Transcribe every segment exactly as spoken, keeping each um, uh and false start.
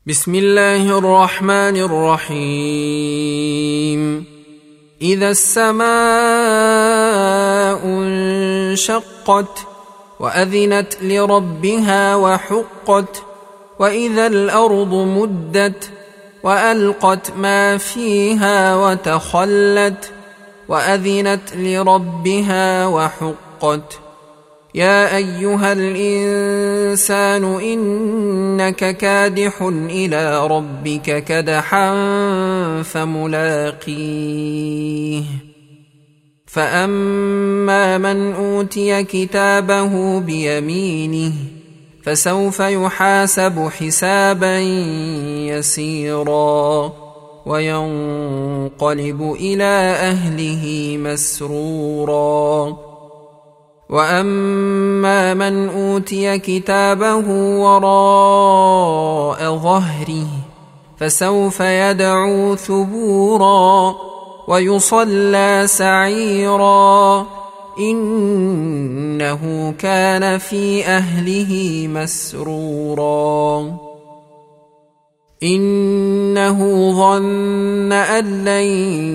بسم الله الرحمن الرحيم. إذا السماء انشقت وأذنت لربها وحقت وإذا الأرض مدت وألقت ما فيها وتخلت وأذنت لربها وحقت. يا أيها الإنسان إنك كادح إلى ربك كدحا فملاقيه. فأما من أوتي كتابه بيمينه فسوف يحاسب حسابا يسيرا وينقلب إلى أهله مسرورا. وأما من أوتي كتابه وراء ظهره فسوف يدعو ثبورا ويصلى سعيرا إنه كان في أهله مسرورا. إنه ظن أن لن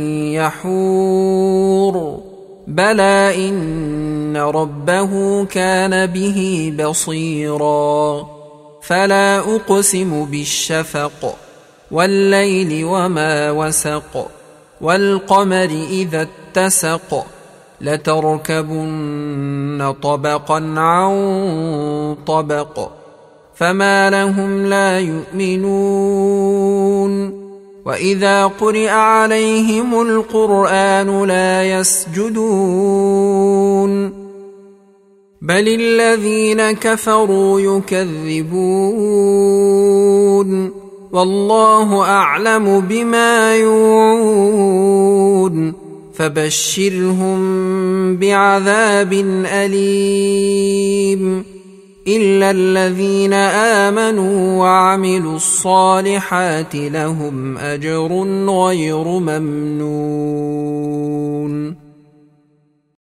يحور بلى إن ربه كان به بصيرا. فلا أقسم بالشفق والليل وما وسق والقمر إذا اتسق لتركبن طبقا عن طبق فما لهم لا يؤمنون. وإذا قرئ عليهم القرآن لا يسجدون بل الذين كفروا يكذبون والله أعلم بما يوعون فبشرهم بعذاب أليم إلا الذين آمنوا وعملوا الصالحات لهم أجر غير ممنون.